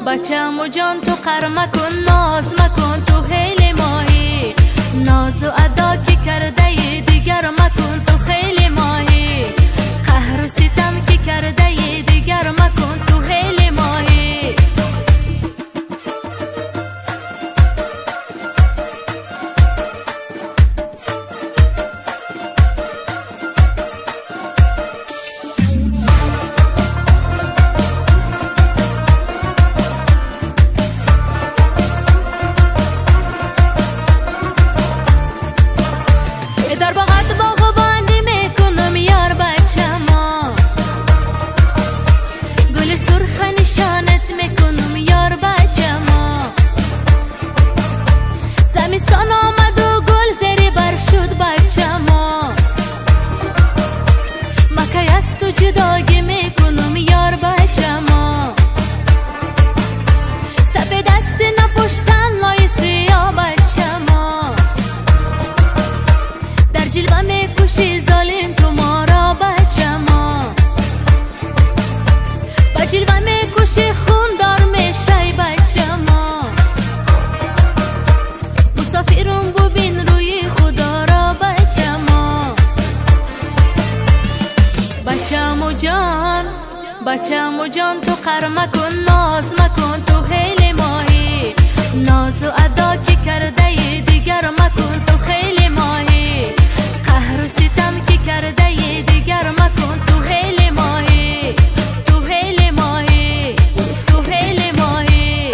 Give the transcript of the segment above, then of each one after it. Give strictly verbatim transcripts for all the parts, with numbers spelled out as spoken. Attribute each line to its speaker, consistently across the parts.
Speaker 1: بچم و جان تو قر مکن، ناز مکن تو خیلی ماهی، ناز و ادا که کرده دیگر مکن تو خیلی ماهی، قهر و ستم که کرده دیگر مکن تو خیلی ماهی. در باغت باغ باندی میکنم یار بچما، گل سرخ نشانت میکنم یار بچما، زمستان آمد و گل زیر برف شد بچما، مکه از تو جداگی میکنم یار بچما، سبه دست نپشتن لای سیاه بچما، در جلوه میکشی ظالم تو ما را بچما، با جلوه میکشی خون دار میشی بچما، مسافرون ببین روی خدا را بچما، بچم و جان بچم و جان تو قر مکن، ناز مکن تو خیلی ماهی، ناز و ادا که کرده دیگر مکن تو خیلی ماهی، قهر و ستم که کرده دیگر مکن تو خیلی ماهی، تو خیلی ماهی، تو خیلی ماهی.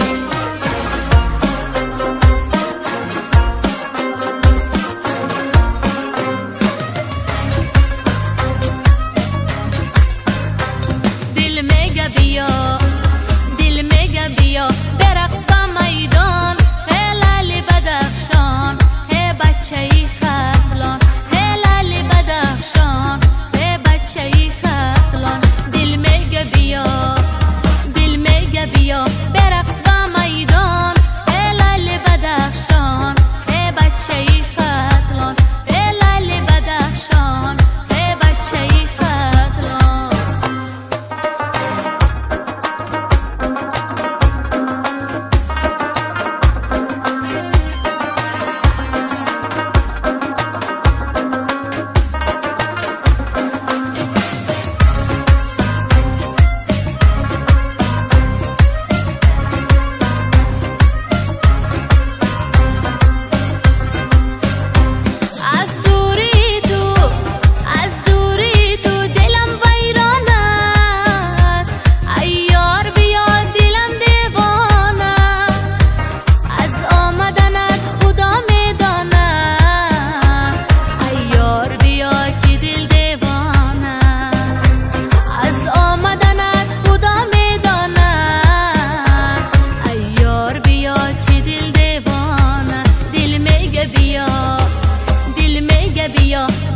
Speaker 1: دل میگه بیا، دل میگه بیا برقص با میدان، هلالی بدخشان هی بچه ای خطلان، هلالی بدخشان هی بچه ای خطلان، دل میگه بیا، دل میگه بیا برقص با میدان، هلالی بدخشان هی بچه ای خطلان، هلالی بدخشان هی بچه ای خطلان. بیا، دل میگه بیا